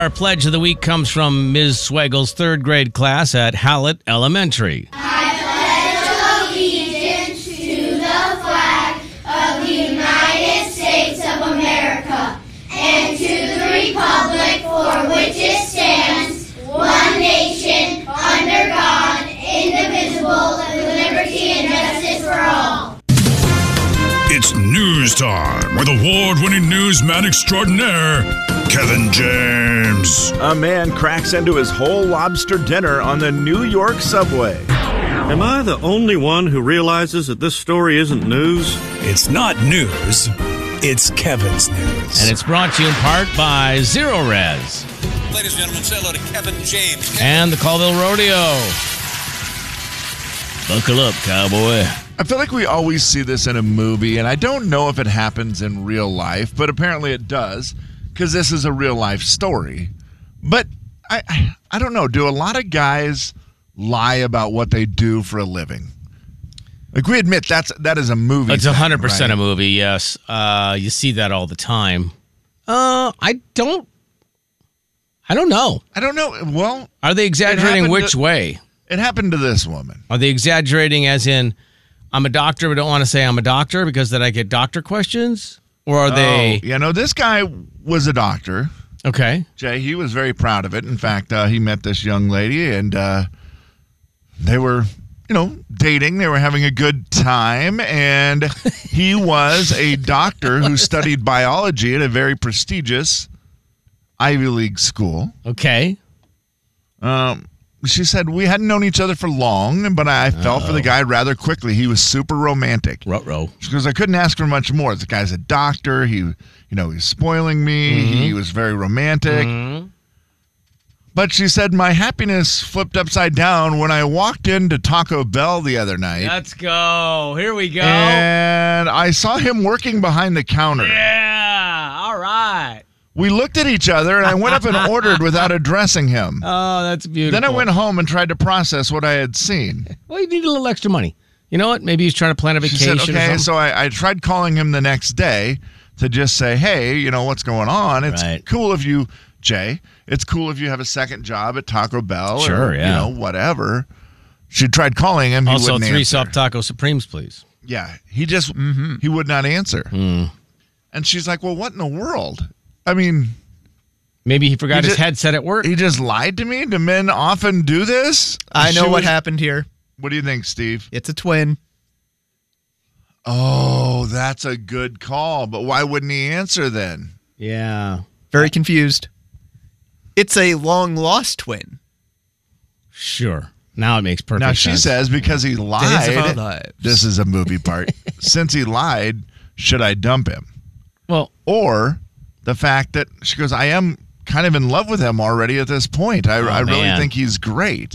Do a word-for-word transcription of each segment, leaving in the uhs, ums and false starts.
Our pledge of the week comes from Miz Swaggle's third grade class at Hallett Elementary. I pledge allegiance to the flag of the United States of America and to the republic for which it stands, one nation, under God, indivisible, with liberty and justice for all. It's news time with award-winning newsman extraordinaire, Kevin James. A man cracks into his whole lobster dinner on the New York subway. Am I the only one who realizes that this story isn't news? It's not news. It's Kevin's news. And it's brought to you in part by Zero Res. Ladies and gentlemen, say hello to Kevin James. And the Colville Rodeo. Buckle up, cowboy. I feel like we always see this in a movie, and I don't know if it happens in real life, but apparently it does, because this is a real-life story. But I, I I don't know. Do a lot of guys lie about what they do for a living? Like, we admit that's that is a movie. It's one hundred percent thing, right? a movie, yes. Uh, you see that all the time. Uh, I don't... I don't know. I don't know. Well... Are they exaggerating which to, way? It happened to this woman. Are they exaggerating as in, I'm a doctor but don't want to say I'm a doctor because then I get doctor questions? Or are they... Oh, yeah, no, this guy was a doctor. Okay. Jay, he was very proud of it. In fact, uh, he met this young lady, and uh, they were, you know, dating. They were having a good time, and he was a doctor who studied biology at a very prestigious Ivy League school. Okay. Um, she said, we hadn't known each other for long, but I fell Uh-oh. for the guy rather quickly. He was super romantic. Ruh-roh. She goes, I couldn't ask for much more. The guy's a doctor. He, you know, he's spoiling me. Mm-hmm. He was very romantic. Mm-hmm. But she said, my happiness flipped upside down when I walked into Taco Bell the other night. Let's go. Here we go. And I saw him working behind the counter. Yeah. All right. We looked at each other, and I went up and ordered without addressing him. Oh, that's beautiful. Then I went home and tried to process what I had seen. Well, you need a little extra money. You know what? Maybe he's trying to plan a vacation. She said, okay, so I, I tried calling him the next day to just say, hey, you know, what's going on? It's right. cool if you, Jay, it's cool if you have a second job at Taco Bell. Sure, or, yeah. You know, whatever. She tried calling him. He also, wouldn't three answer. soft taco supremes, please. Yeah, he just, mm-hmm. he would not answer. Mm. And she's like, well, what in the world? I mean... Maybe he forgot he his just, headset at work. He just lied to me? Do men often do this? I know she what was, happened here. What do you think, Steve? It's a twin. Oh, that's a good call. But why wouldn't he answer then? Yeah. Very confused. It's a long-lost twin. Sure. Now it makes perfect now, sense. Now, she says because he lied, Days of our lives. This is a movie part. Since he lied, should I dump him? Well, or the fact that she goes, I am kind of in love with him already at this point. I, oh, I really man. think he's great.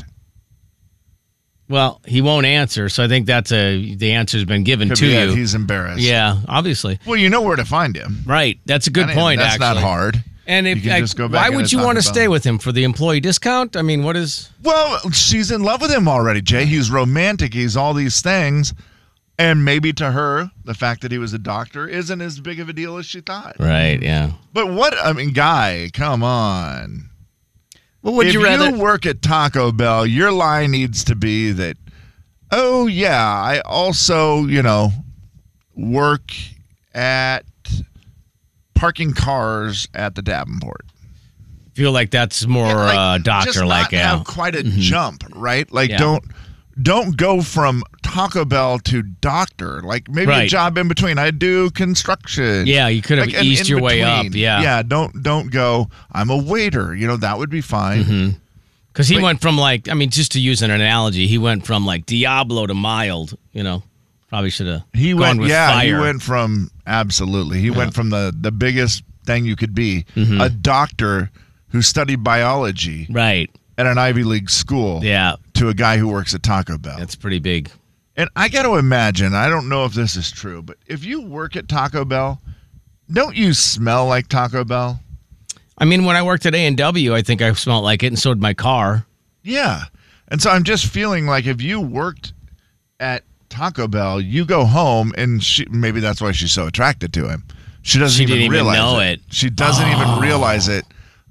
Well, he won't answer, so I think that's a the answer's been given Could to be you. It. He's embarrassed. Yeah, obviously. Well, you know where to find him. Right. That's a good that point, that's actually. That's not hard. And if you can I, just go back why would you want to stay with him? For the employee discount? I mean, what is... Well, she's in love with him already, Jay. He's romantic. He's all these things. And maybe to her, the fact that he was a doctor isn't as big of a deal as she thought. Right, yeah. But what, I mean, guy, come on. Well, would if you rather you work at Taco Bell, your lie needs to be that, oh, yeah, I also, you know, work at parking cars at the Davenport. Feel like that's more yeah, like, uh, doctor-like. Just not have yeah. quite a mm-hmm. jump, right? Like, yeah. don't don't go from Taco Bell to doctor. Like, maybe right. a job in between. I do construction. Yeah, you could have like, eased your way up. Yeah, yeah. Don't don't go. I'm a waiter. You know, that would be fine. Mm-hmm. Because he but, went from like, I mean, just to use an analogy, he went from like Diablo to mild. You know, probably should have. He gone went. with Yeah, fire. he went from absolutely. He yeah. went from the the biggest thing you could be, mm-hmm. a doctor who studied biology, right, at an Ivy League school, yeah, to a guy who works at Taco Bell. That's pretty big. And I got to imagine, I don't know if this is true, but if you work at Taco Bell, don't you smell like Taco Bell? I mean, when I worked at A and W, I think I smelled like it, and so did my car. Yeah. And so I'm just feeling like if you worked at Taco Bell, you go home, and she, maybe that's why she's so attracted to him. She doesn't she even didn't realize even know it. it. She doesn't oh. even realize it,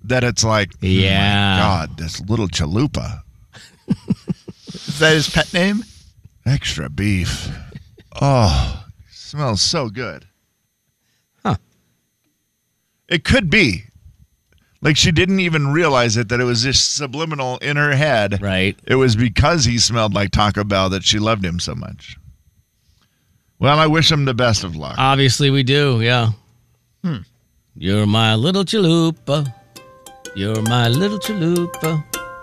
that it's like, Yeah. oh my God, this little chalupa. Is that his pet name? Extra beef. Oh, smells so good. Huh. It could be. Like she didn't even realize it, that it was just subliminal in her head. Right. It was because he smelled like Taco Bell that she loved him so much. Well, I wish him the best of luck. Obviously, we do, yeah. Hmm. You're my little chalupa. You're my little chalupa.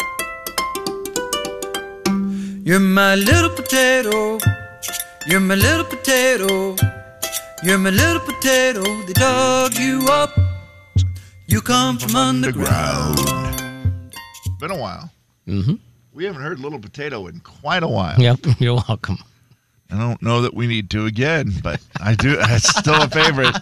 You're my little potato. You're my little potato. You're my little potato. They dug you up. You come from underground. Been a while. Mm-hmm. We haven't heard Little Potato in quite a while. Yep, you're welcome. I don't know that we need to again, but I do. It's still a favorite.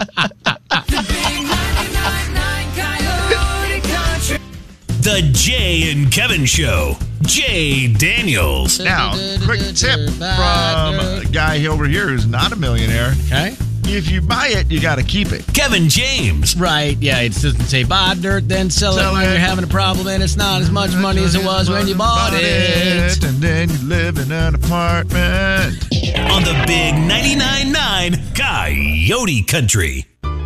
The Jay and Kevin Show. Jay Daniels. Now, quick tip from a guy over here who's not a millionaire. Okay. If you buy it, you got to keep it. Kevin James. Right, yeah, it doesn't say buy dirt, then sell, Sell it when it. you're having a problem and it's not as much money as it was when you bought it. And then you live in an apartment. On the big ninety-nine point nine Coyote Country.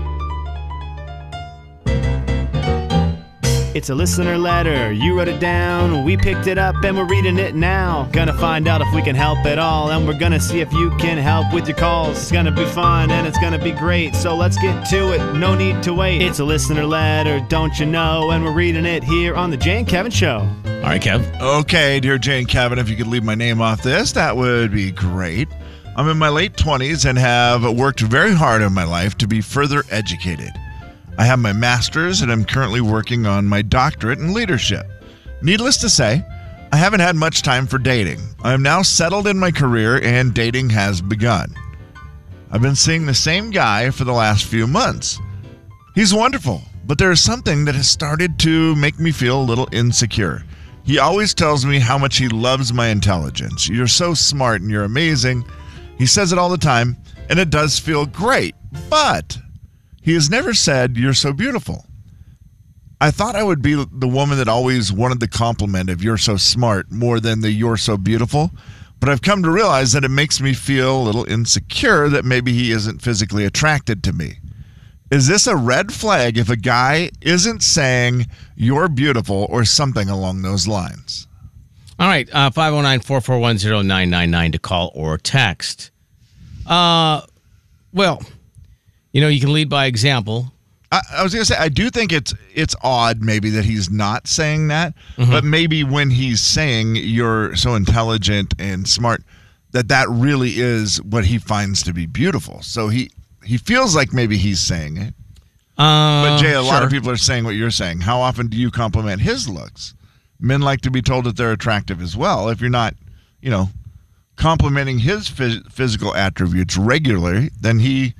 It's a listener letter. You wrote it down. We picked it up and we're reading it now. Gonna find out if we can help at all. And we're gonna see if you can help with your calls. It's gonna be fun and it's gonna be great. So let's get to it. No need to wait. It's a listener letter, don't you know? And we're reading it here on the Jay and Kevin Show. All right, Kev. Okay, dear Jane Kevin, if you could leave my name off this, that would be great. I'm in my late twenties and have worked very hard in my life to be further educated. I have my master's and I'm currently working on my doctorate in leadership. Needless to say, I haven't had much time for dating. I am now settled in my career and dating has begun. I've been seeing the same guy for the last few months. He's wonderful, but there is something that has started to make me feel a little insecure. He always tells me how much he loves my intelligence. You're so smart and you're amazing. He says it all the time, and it does feel great, but he has never said, you're so beautiful. I thought I would be the woman that always wanted the compliment of you're so smart more than the you're so beautiful, but I've come to realize that it makes me feel a little insecure that maybe he isn't physically attracted to me. Is this a red flag if a guy isn't saying you're beautiful or something along those lines? All right, uh, five oh nine, four four one, oh nine nine nine to call or text. Uh, well... You know, you can lead by example. I, I was going to say, I do think it's it's odd maybe that he's not saying that, Mm-hmm. but maybe when he's saying you're so intelligent and smart, that that really is what he finds to be beautiful. So he, he feels like maybe he's saying it. Uh, but Jay, a lot sure. of people are saying what you're saying. How often do you compliment his looks? Men like to be told that they're attractive as well. If you're not, you know, complimenting his phys- physical attributes regularly, then he...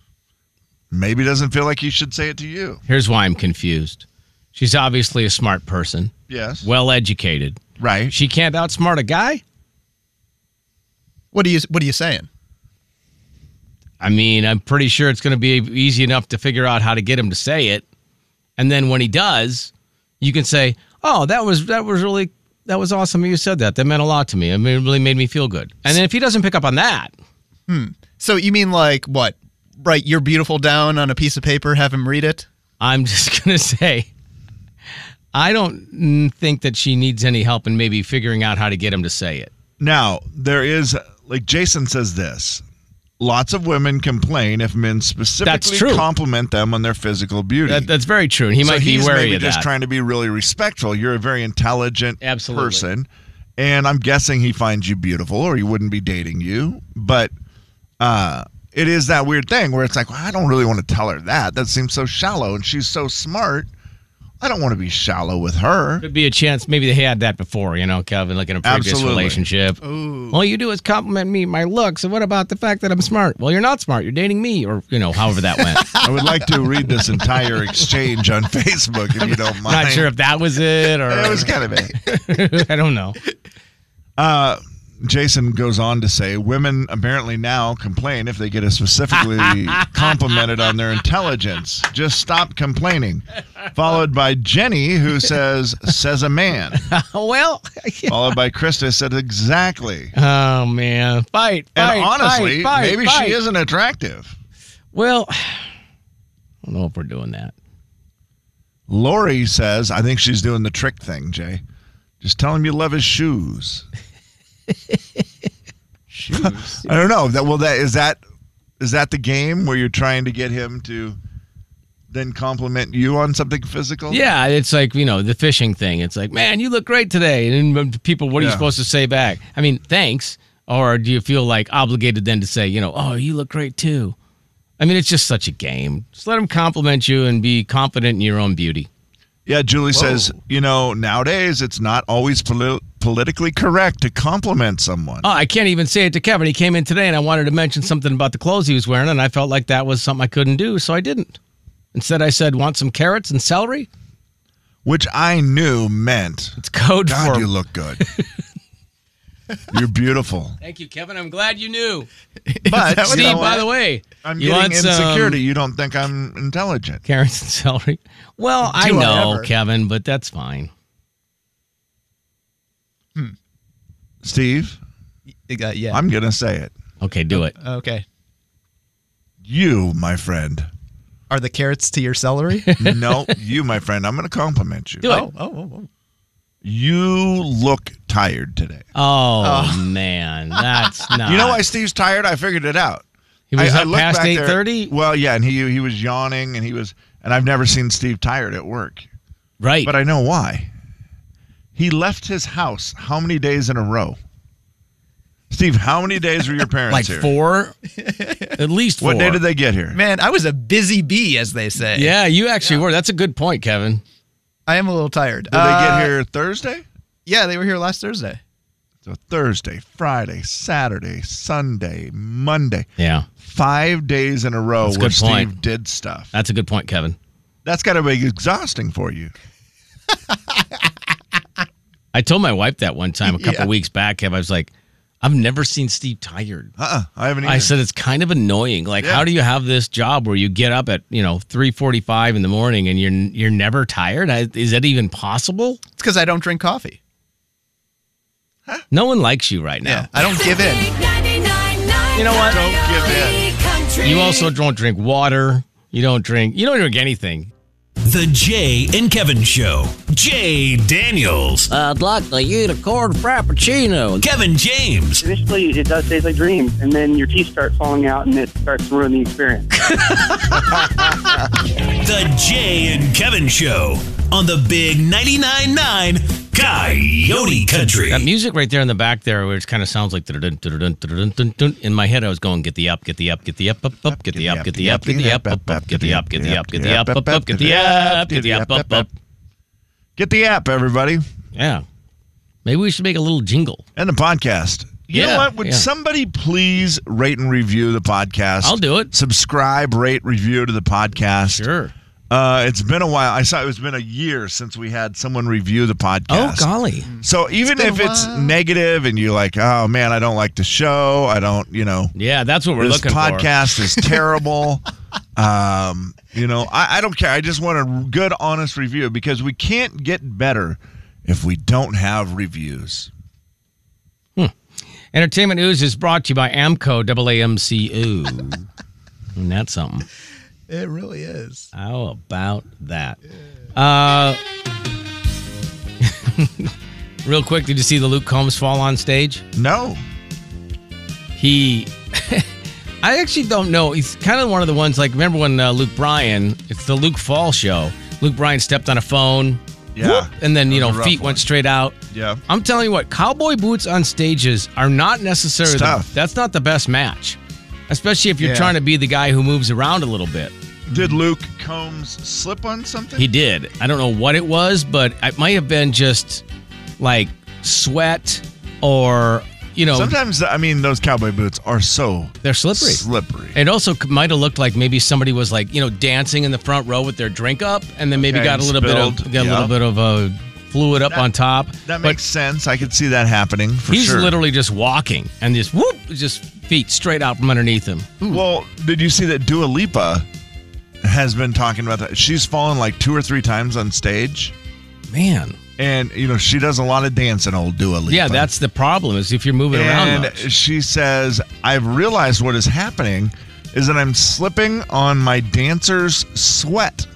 maybe doesn't feel like he should say it to you. Here's why I'm confused. She's obviously a smart person. Yes. Well educated. Right. She can't outsmart a guy? What are you What are you saying? I mean, I'm pretty sure it's going to be easy enough to figure out how to get him to say it. And then when he does, you can say, oh, that was that was really, that was awesome you said that. That meant a lot to me. It really made me feel good. And then if he doesn't pick up on that. Hmm. So you mean like what? Write "you're beautiful" down on a piece of paper, have him read it? I'm just going to say, I don't think that she needs any help in maybe figuring out how to get him to say it. Now, there is, like Jason says this, lots of women complain if men specifically compliment them on their physical beauty. That, that's very true. And he so might be he's wary maybe of just that. trying to be really respectful. You're a very intelligent Absolutely. person. And I'm guessing he finds you beautiful or he wouldn't be dating you. But uh, it is that weird thing where it's like, well, I don't really want to tell her that. That seems so shallow. And she's so smart. I don't want to be shallow with her. Could be a chance. Maybe they had that before, you know, Kevin, like in a previous Absolutely. relationship. Ooh. All you do is compliment me, my looks. And what about the fact that I'm smart? Well, you're not smart. You're dating me, or, you know, however that went. I would like to read this entire exchange on Facebook, if you don't mind. Not sure if that was it or. It was kind of it. I don't know. Uh, Jason goes on to say, women apparently now complain if they get a specifically complimented on their intelligence. Just stop complaining. Followed by Jenny, who says, says a man. Well, Followed by Krista, said exactly. Oh, man. Fight, And fight, honestly, fight, fight, maybe fight. she isn't attractive. Well, I don't know if we're doing that. Lori says, I think she's doing the trick thing, Jay. Just tell him you love his shoes. Shoes. I don't know. That well, that is that is that the game where you're trying to get him to then compliment you on something physical? Yeah, it's like, you know, the fishing thing. It's like, man, you look great today. And then people, what are you Yeah. supposed to say back? I mean, thanks. Or do you feel like obligated then to say, you know, oh, you look great too? I mean, it's just such a game. Just let them compliment you and be confident in your own beauty. Yeah, Julie says, you know, nowadays it's not always poli- politically correct to compliment someone. Oh, I can't even say it to Kevin. He came in today and I wanted to mention something about the clothes he was wearing, and I felt like that was something I couldn't do, so I didn't. Instead, I said, want some carrots and celery? Which I knew meant, it's code God, for... you look good. You're beautiful. Thank you, Kevin. I'm glad you knew. But Steve, you know by what? the way, I'm you getting want some insecurity. You don't think I'm intelligent. carrots and celery? Well, I Do I know, ever? Kevin, but that's fine. Steve, You got- yeah. I'm going to say it. Okay, do it. Okay. You, my friend. Are the carrots to your celery? No, you, my friend. I'm going to compliment you. Do it. oh, oh, oh, oh. You look tired today. Oh, man, that's not. You know why Steve's tired? I figured it out. He was I, I up looked past back eight there- thirty? Well, yeah, and he he was yawning, and he was, and I've never seen Steve tired at work, Right. but I know why. He left his house how many days in a row? Steve, how many days were your parents like here? four? At least four. What day did they get here? Man, I was a busy bee, as they say. Yeah, you actually were. That's a good point, Kevin. I am a little tired. Did they Uh, get here Thursday? Yeah, they were here last Thursday. So Thursday, Friday, Saturday, Sunday, Monday. Yeah, Five days in a row That's a where good point. Steve did stuff. that's a good point, Kevin. That's got to be exhausting for you. I told my wife that one time a couple Yeah. weeks back, Kev. I was like, I've never seen Steve tired. Uh-uh. I haven't either. I said, it's kind of annoying. Like, Yeah. how do you have this job where you get up at, you know, three forty-five in the morning and you're you're never tired? I, is that even possible? It's because I don't drink coffee. No one likes you right now. Yeah, I don't give in. You know what? Don't give in. You also don't drink water. You don't drink, you don't drink anything. The Jay and Kevin Show. Jay Daniels. I'd like to eat a corn frappuccino. Kevin James. Initially, it does taste like dreams, and then your teeth start falling out, and it starts to ruin the experience. The Jay and Kevin Show on the Big ninety-nine point nine Coyote Country. That music right there in the back there, where it kind of sounds like dun, dun, dun, dun, dun, dun. In my head, I was going, get the up, get the up, get the up, up, up, get the up, get the up, get the up, up, up, get the up, get the up, get the up, up, up, get the up, get the up, up, up. Get the app, everybody. Yeah. Maybe we should make a little jingle. And the podcast. You Yeah, know what? Would yeah. somebody please rate and review the podcast? I'll do it. Subscribe, rate, review to the podcast. Sure. Uh, it's been a while. I saw it's been a year since we had someone review the podcast. Oh, golly. So even been if a it's while. negative and you're like, oh man, I don't like the show. I don't, you know, Yeah, that's what we're this looking podcast is terrible. um, you know, I, I don't care. I just want a good, honest review because we can't get better if we don't have reviews. for. Entertainment news is brought to you by Amco, A A M C O. And that's something. It really is. How about that? Uh, real quick, did you see the Luke Combs fall on stage? No. He, I actually don't know. He's kind of one of the ones, like, remember when uh, Luke Bryan, it's the Luke Fall show. Luke Bryan stepped on a phone. Yeah. whoop, and then, you That know, was a rough feet one. went straight out. Yeah. I'm telling you what, cowboy boots on stages are not necessarily, It's the, tough. that's not the best match. Especially if you're Yeah. trying to be the guy who moves around a little bit. Did Luke Combs slip on something? He did. I don't know what it was, but it might have been just like sweat or, you know, Sometimes, I mean, those cowboy boots are so they're slippery. slippery. It also c- might have looked like maybe somebody was like, you know, dancing in the front row with their drink up and then maybe Okay, got a little spilled. bit of got a Yeah. little bit of a fluid up on top. That But makes sense. I could see that happening for he's sure. literally just walking and just whoop, just feet straight out from underneath him. Well, did you see that Dua Lipa has been talking about that? She's fallen like two or three times on stage. Man. And, you know, she does a lot of dancing, old Dua Lipa. Yeah, that's the problem is if you're moving around And much. she says, I've realized what is happening is that I'm slipping on my dancer's sweat.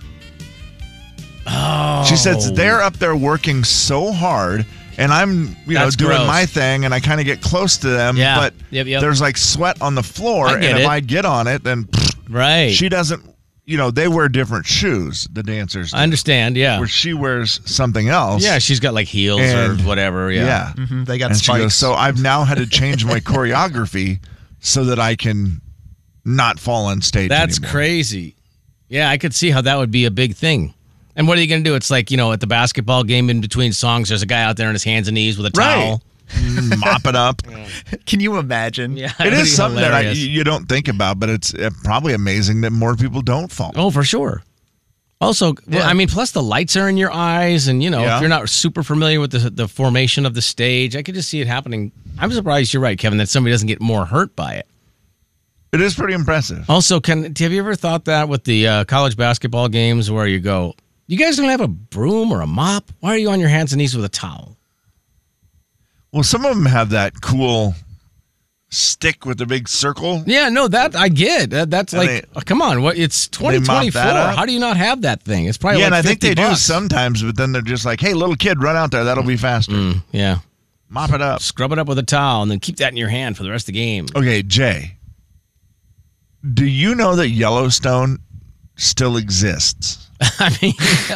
Oh. She says they're up there working so hard, and I'm, you know, That's doing gross. my thing, and I kind of get close to them, Yeah. but Yep, yep. there's like sweat on the floor, I and get if it. I get on it, then Right. she doesn't, you know, they wear different shoes, the dancers do, I understand, yeah. where she wears something else. Yeah, she's got like heels And- or whatever. Yeah. Yeah. Mhm, they got And she goes, spikes. so I've now had to change my choreography so that I can not fall on stage That's anymore. crazy. Yeah, I could see how that would be a big thing. And what are you going to do? It's like, you know, at the basketball game in between songs, there's a guy out there on his hands and knees with a Right. towel. Mop it up. Can you imagine? Yeah, It that'd is be something that I, hilarious. you don't think about, but it's uh, probably amazing that more people don't fall. Oh, for sure. Also, well, Yeah. I mean, plus the lights are in your eyes, and you know, Yeah. if you're not super familiar with the the formation of the stage, I could just see it happening. I'm surprised you're right, Kevin, that somebody doesn't get more hurt by it. It is pretty impressive. Also, can have you ever thought that with the uh, college basketball games where you go, you guys don't have a broom or a mop? Why are you on your hands and knees with a towel? Well, some of them have that cool stick with the big circle. Yeah, no, that I get. That, that's And like, they- oh, come on, what? It's they mop twenty twenty-four. that up? How do you not have that thing? It's probably Yeah, like and I think fifty they do bucks. sometimes, but then they're just like, hey, little kid, run out there. That'll be faster. Mm, yeah, Mop it up. scrub it up with a towel and then keep that in your hand for the rest of the game. Okay, Jay, do you know that Yellowstone still exists? I mean,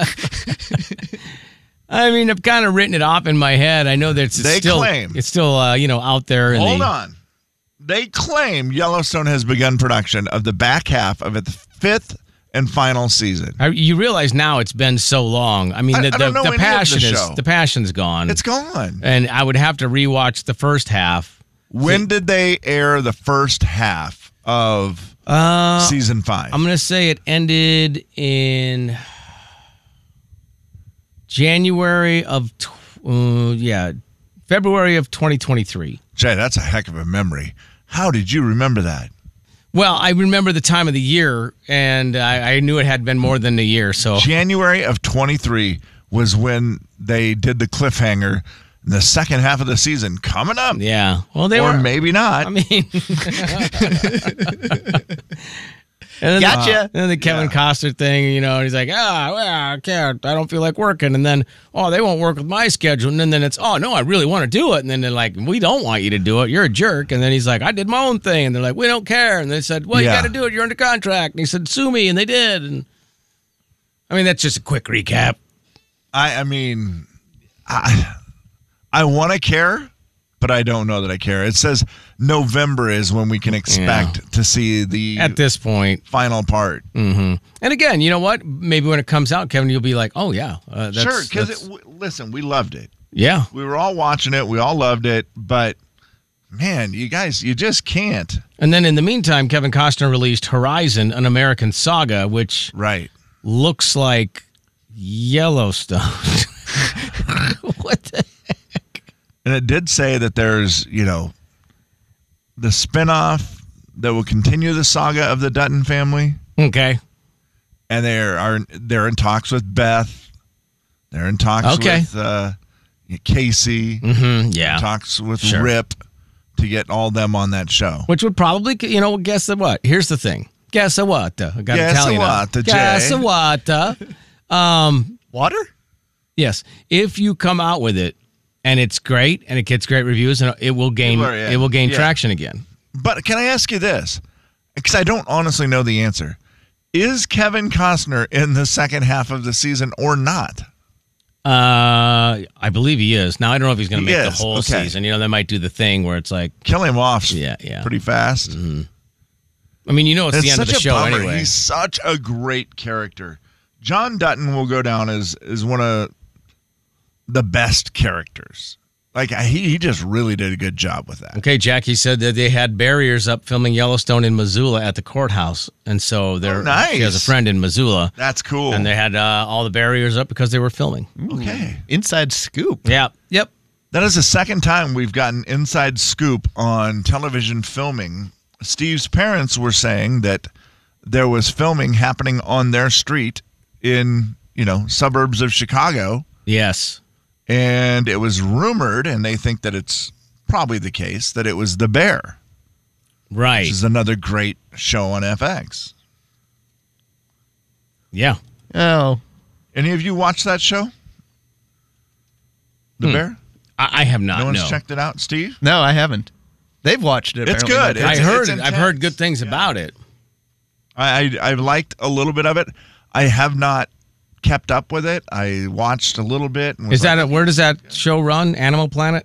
I mean, I've kind of written it off in my head. I know that it's They still, claim- it's still, uh, you know, out there. In Hold the, on. They claim Yellowstone has begun production of the back half of its fifth and final season. I, you realize now it's been so long. I mean, I- the, I the, don't know the any of the passion is show. the passion's gone. It's gone. and I would have to rewatch the first half. When did they air the first half of Uh, season five? I'm going to say it ended in January of, tw- uh, yeah, February of twenty twenty-three. Jay, that's a heck of a memory. How did you remember that? Well, I remember the time of the year, and I, I knew it had been more than a year. So January of twenty-three was when they did the cliffhanger. The second half of the season coming up. yeah, well, they or were. maybe not. I mean, and then Gotcha. The, and then the Kevin Yeah. Costner thing, you know, and he's like, ah, well, I can't. I don't feel like working. And then, oh, they won't work with my schedule. And then, then it's, oh, no, I really want to do it. And then they're like, we don't want you to do it. You're a jerk. And then he's like, I did my own thing. And they're like, we don't care. And they said, well, Yeah. you got to do it. You're under contract. And he said, sue me. And they did. And I mean, that's just a quick recap. I, I mean, I, I want to care, but I don't know that I care. It says November is when we can expect to see the At this point. final part. hmm And again, you know what? Maybe when it comes out, Kevin, you'll be like, oh, yeah. Uh, that's, sure, because that's- w- listen, we loved it. yeah. We were all watching it. We all loved it, but man, you guys, you just can't. And then in the meantime, Kevin Costner released Horizon, an American Saga, which Right. looks like Yellowstone. What the? And it did say that there's, you know, the spinoff that will continue the saga of the Dutton family. Okay. And they're are they're in talks with Beth. They're in talks Okay. with uh, Casey. Mm-hmm. Yeah. Talks with Sure. Rip to get all them on that show. Which would probably, you know, guess what? Here's the thing. Guess what? I got Guess Italian now. what, Jay? Guess what? Um, Water? yes. If you come out with it and it's great and it gets great reviews, and it will gain People are in. it will gain Yeah. traction again. But can I ask you this? Because I don't honestly know the answer. Is Kevin Costner in the second half of the season or not? Uh, I believe he is. Now I don't know if he's going to He make is, the whole okay. season. You know, they might do the thing where it's like, Kill him off yeah, yeah. pretty fast. Mm-hmm. I mean, you know, it's, It's the end such of the a show bummer. anyway. He's such a great character. John Dutton will go down as, as one of the best characters Like, he, he just really did a good job with that. Okay, Jackie said that they had barriers up filming Yellowstone in Missoula at the courthouse. And so they're, Oh, nice. she has a friend in Missoula. That's cool. And they had uh, all the barriers up because they were filming. Okay. Inside scoop. Yeah. Yep. That is the second time we've gotten inside scoop on television filming. Steve's parents were saying that there was filming happening on their street in, you know, suburbs of Chicago. Yes. And it was rumored, and they think that it's probably the case, that it was The Bear. Right. Which is another great show on F X. Yeah. Oh. Any of you watched that show? The Hmm. Bear? I, I have not. No one's no. checked it out, Steve? No, I haven't. They've watched it. It's apparently. good. I It's- heard it's it. I've heard intense. good things about it. I, I I liked a little bit of it. I have not kept up with it. I watched a little bit. And was Is that like, a, where does that show run? Animal Planet?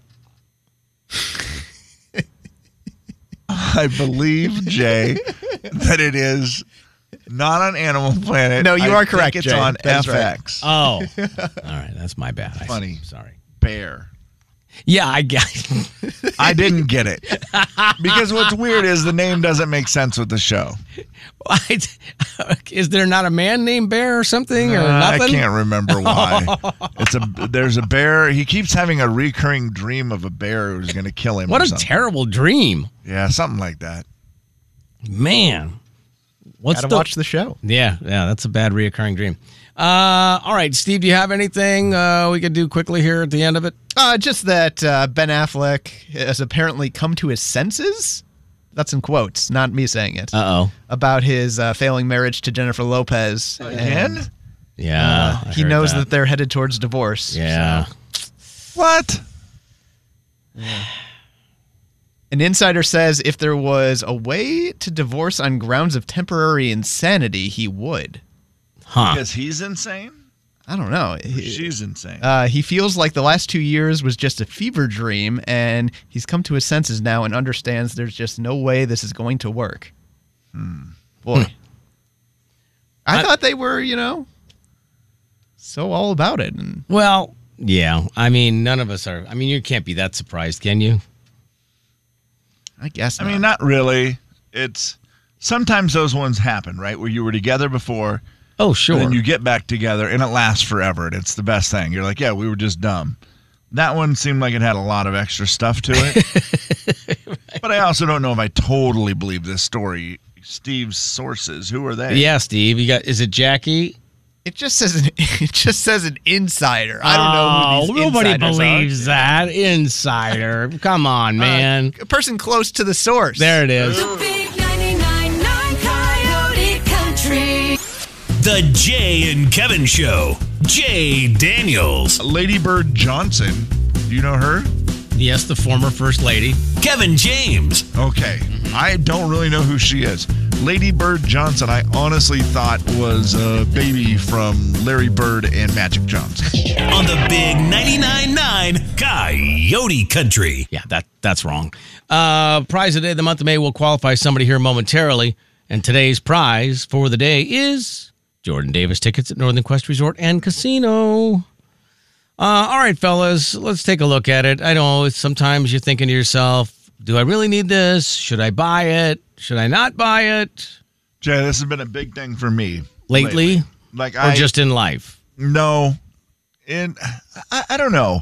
I believe, Jay, that it is not on Animal Planet. No, you I are think correct, It's Jay. on That's F X. Oh. All right. That's my bad. I, Funny. Sorry. Bear. Yeah, I get I didn't get it. Because what's weird is the name doesn't make sense with the show. Is there not a man named Bear or something or Uh, nothing? I can't remember why. It's a there's a bear. He keeps having a recurring dream of a bear who's going to kill him. What or a something. terrible dream. Yeah, something like that. Man. What's Gotta the watch the show. Yeah, yeah, that's a bad reoccurring dream. Uh, all right, Steve, do you have anything uh, we could do quickly here at the end of it? Uh, just that uh, Ben Affleck has apparently come to his senses. That's in quotes, not me saying it. Uh-oh. About his uh, failing marriage to Jennifer Lopez. Again? And, Yeah. uh, I he heard knows that. that. they're headed towards divorce. Yeah. so. What? An insider says if there was a way to divorce on grounds of temporary insanity, he would. Huh. Because he's insane? I don't know. He- She's insane. Uh, he feels like the last two years was just a fever dream, and he's come to his senses now and understands there's just no way this is going to work. Hmm. Boy. Hmm. I, I- thought they were, you know, so all about it. And Well, yeah. I mean, none of us are. I mean, you can't be that surprised, can you? I guess I not. mean, not really. It's sometimes those ones happen, right? Where you were together before. Oh, sure. And then you get back together, and it lasts forever, and it's the best thing. You're like, yeah, we were just dumb. That one seemed like it had a lot of extra stuff to it. Right. But I also don't know if I totally believe this story. Steve's sources, who are they? Yeah, Steve. You got? Is it Jackie? It just says an, it just says an insider. I don't know who these Oh, nobody insiders believes are. that. Insider. Come on, man. Uh, a person close to the source. There it is. The big ninety-nine point nine Coyote Country. The Jay and Kevin Show. Jay Daniels. Lady Bird Johnson. Do you know her? Yes, the former First Lady. Kevin James. Okay. I don't really know who she is. Lady Bird Johnson, I honestly thought was a baby from Larry Bird and Magic Johnson. On the big ninety-nine point nine Coyote Country. Yeah, that that's wrong. Uh, prize of the day, the month of May, will qualify somebody here momentarily. And today's prize for the day is Jordan Davis tickets at Northern Quest Resort and Casino. Uh, all right, fellas, let's take a look at it. I know sometimes you're thinking to yourself, do I really need this? Should I buy it? Should I not buy it? Jay, this has been a big thing for me. Lately? Like Or I just in life? No. In I, I don't know.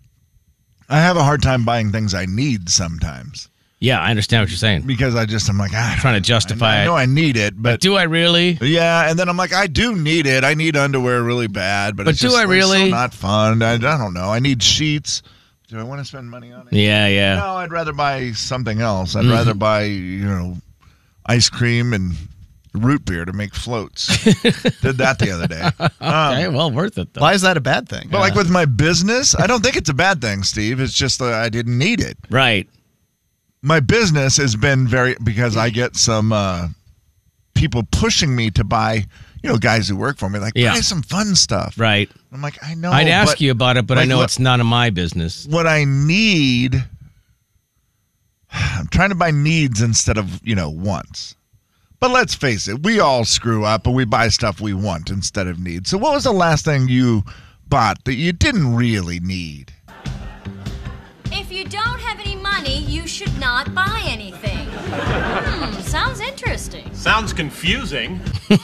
I have a hard time buying things I need sometimes. Yeah, I understand what you're saying. Because I just, I'm like, ah, trying to justify I, I know it. I need it, but, But do I really? Yeah, and then I'm like, I do need it. I need underwear really bad, but, But it's do just I like, really? so not fun. I, I don't know. I need sheets. Do I want to spend money on it? Yeah, yeah. No, I'd rather buy something else. I'd Mhm. rather buy, you know, ice cream and root beer to make floats. Did that the other day. Okay, Um, well, worth it, though. Why is that a bad thing? But like with my business, I don't think it's a bad thing, Steve. It's just that I didn't need it. Right. My business has been very, because I get some uh, people pushing me to buy, you know, guys who work for me, like, Yeah. buy some fun stuff. Right. I'm like, I know. I'd ask but, you about it, but I like, know what- it's none of my business. What I need, I'm trying to buy needs instead of, you know, wants. But let's face it, we all screw up and we buy stuff we want instead of need. So what was the last thing you bought that you didn't really need? you should not buy anything. Hmm, sounds interesting. Sounds confusing.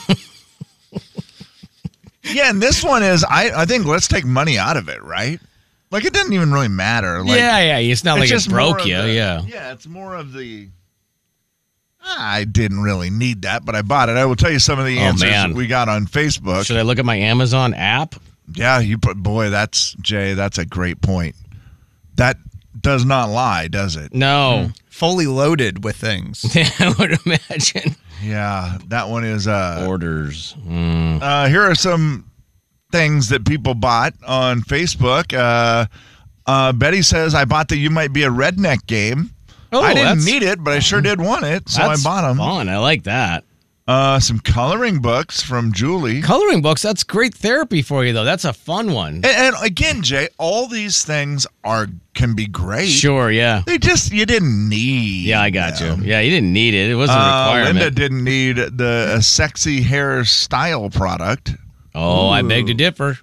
Yeah, and this one is, I, I think let's take money out of it, right? Like, it doesn't even really matter. Like, yeah, yeah. It's not like it just more broke of you. the- yeah. Yeah, it's more of the, I didn't really need that, but I bought it. I will tell you some of the Oh, answers man. we got on Facebook. Should I look at my Amazon app? Yeah, you put, boy, that's, Jay, that's a great point. That does not lie, does it? No. Fully loaded with things. I would imagine. Yeah, that one is, uh, Orders. Mm. uh, here are some things that people bought on Facebook. Uh, uh, Betty says, I bought the You Might Be a Redneck game. Oh, I didn't that's- need it, but I sure did want it, so That's I bought them. fun. I like that. Uh, some coloring books from Julie. Coloring books, that's great therapy for you, though. That's a fun one. And, and again, Jay, all these things are can be great. Sure, yeah. They just, you didn't need. Yeah, I got them. you. Yeah, you didn't need it. It wasn't a Uh, requirement. Linda didn't need the a sexy hair style product. Oh, I beg to differ.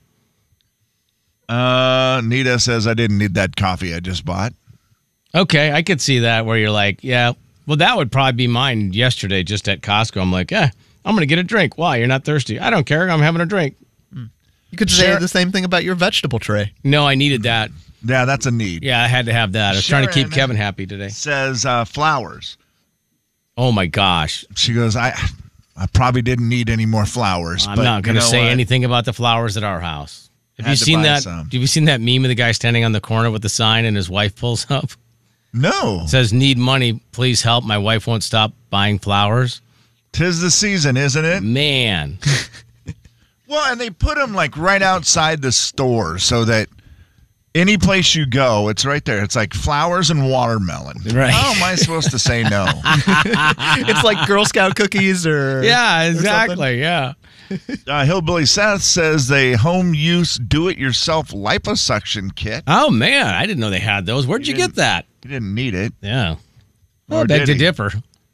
Uh, Nita says, I didn't need that coffee I just bought. Okay, I could see that where you're like, yeah, well, that would probably be mine yesterday just at Costco. I'm like, yeah, I'm going to get a drink. Why? You're not thirsty. I don't care. I'm having a drink. You could say the same thing about your vegetable tray. No, I needed that. Yeah, that's a need. Yeah, I had to have that. I was trying to keep Sharon Kevin happy today. Says uh, flowers. Oh, my gosh. She goes, I I probably didn't need any more flowers. I'm but not going to you know say what? anything about the flowers at our house. Have Had you to seen buy that? some. Have you seen that meme of the guy standing on the corner with the sign and his wife pulls up? No. It says, need money, please help. My wife won't stop buying flowers. Tis the season, isn't it? Man. Well, and they put them like right outside the store so that any place you go, it's right there. It's like flowers and watermelon. Right. How am I supposed to say no? It's like Girl Scout cookies or Yeah, or exactly. Yeah. Uh, Hillbilly Seth says they home use do-it-yourself liposuction kit. Oh, man. I didn't know they had those. Where'd you get that? You didn't need it. Yeah. Well, Or beg did to he? differ.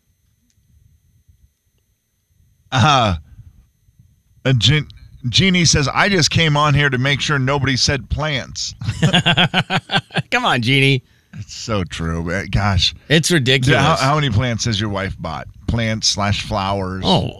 Uh, uh, Gen- Jeannie says, I just came on here to make sure nobody said plants. Come on, Jeannie. It's so true. man. Gosh. It's ridiculous. How, how many plants has your wife bought? Plants slash flowers? Oh,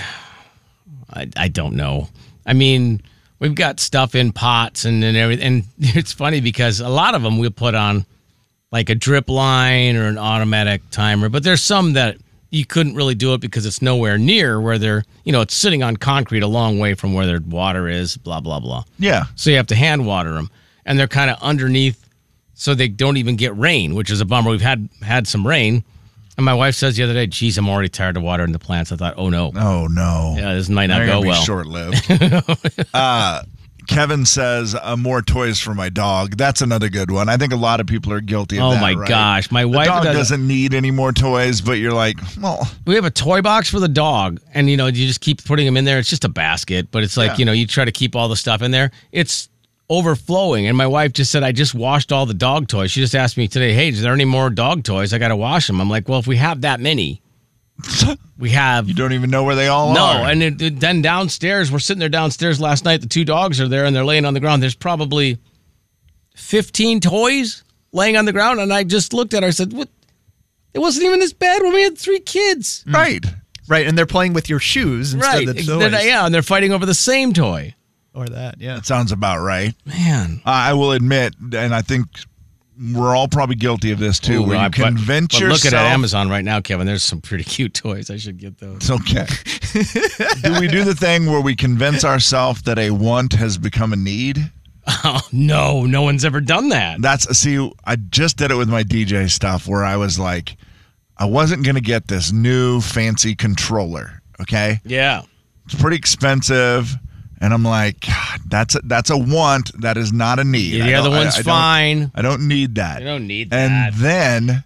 I, I don't know. I mean, we've got stuff in pots and, and everything. And it's funny because a lot of them we'll put on like a drip line or an automatic timer. But there's some that you couldn't really do it because it's nowhere near where they're, you know, it's sitting on concrete a long way from where their water is, blah, blah, blah. Yeah. So you have to hand water them. And they're kind of underneath so they don't even get rain, which is a bummer. We've had had some rain. And my wife says the other day, geez, I'm already tired of watering the plants. I thought, oh, no. Oh, no. Yeah, this might not They're go gonna be well. short-lived. uh, Kevin says, uh, more toys for my dog. That's another good one. I think a lot of people are guilty of Oh, that, my right? gosh. My The wife dog does- doesn't need any more toys, but you're like, well, We have a toy box for the dog, and you know, you just keep putting them in there. It's just a basket, but it's like, Yeah. you know, you try to keep all the stuff in there. It's overflowing. And my wife just said, I just washed all the dog toys. She just asked me today, hey, is there any more dog toys? I got to wash them. I'm like, well, if we have that many, we have. you don't even know where they all No, are. and it, it- then downstairs, we're sitting there downstairs last night. The two dogs are there, and they're laying on the ground. There's probably fifteen toys laying on the ground, and I just looked at her. I said, "What? It wasn't even this bad when we had three kids." Right. Right, and they're playing with your shoes instead Right. of the Then, toys. yeah, and they're fighting over the same toy. Or that, yeah. That sounds about right. Man. Uh, I will admit, and I think we're all probably guilty of this too, Ooh, where I- you but- convince but yourself. looking at Amazon right now, Kevin, there's some pretty cute toys. I should get those. It's okay. Do we do the thing where we convince ourselves that a want has become a need? Oh, no, no one's ever done that. That's, see, I just did it with my D J stuff where I was like, I wasn't going to get this new fancy controller, okay? Yeah. It's pretty expensive. And I'm like, God, that's a, that's a want. That is not a need. Yeah, I the other don't- I- one's I don't- fine. I don't need that. You don't need And that. then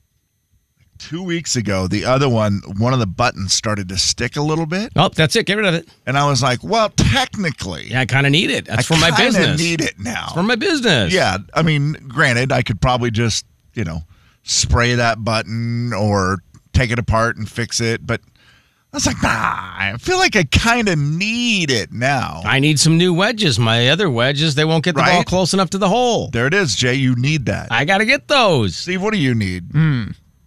two weeks ago, the other one, one of the buttons started to stick a little bit. Oh, that's it. Get rid of it. And I was like, well, technically. Yeah, I kind of need it. That's I for my kinda business. need it now. It's for my business. Yeah. I mean, granted, I could probably just, you know, spray that button or take it apart and fix it. But I was like, nah, I feel like I kind of need it now. I need some new wedges. My other wedges, they won't get the Right? ball close enough to the hole. There it is, Jay. You need that. I got to get those. Steve, what do you need? Hmm.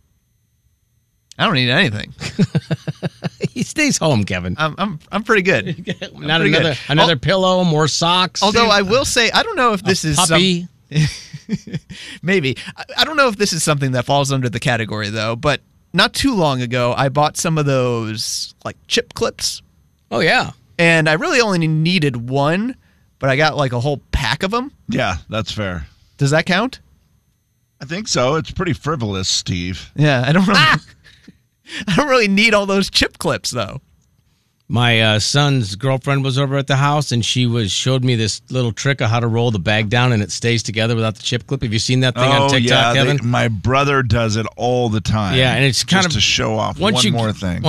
I don't need anything. He stays home, Kevin. I'm I'm I'm pretty good. Not pretty another good. another Al- pillow, more socks. Although I will say, I don't know if this A is puppy. Some, maybe I, I don't know if this is something that falls under the category though. But not too long ago, I bought some of those like chip clips, Oh yeah. and I really only needed one, but I got like a whole pack of them. Yeah, that's fair. Does that count? I think so. It's pretty frivolous, Steve. Yeah, I don't know. I don't really need all those chip clips though. My uh, son's girlfriend was over at the house, and she was showed me this little trick of how to roll the bag down, and it stays together without the chip clip. Have you seen that thing oh, on TikTok, yeah, Kevin? they- my brother does it all the time. Yeah, and it's kind just of to show off once one you- more thing.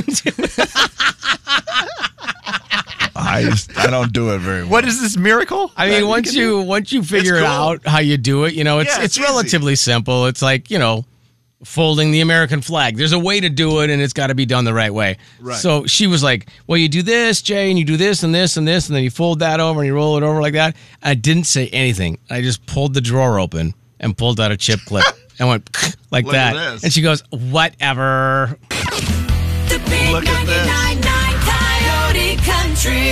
I just, I don't do it very well. What is this miracle? I mean, once you once you figure cool. out how you do it, you know, it's Yeah, it's, it's easy. relatively simple. It's like, you know, folding the American flag. There's a way to do it, and it's got to be done the right way. Right. So she was like, well, you do this, Jay, and you do this and this and this, and then you fold that over and you roll it over like that. I didn't say anything. I just pulled the drawer open and pulled out a chip clip and went like Look at that. this. And she goes, whatever. The big Look at this. ninety-nine nine Coyote Country.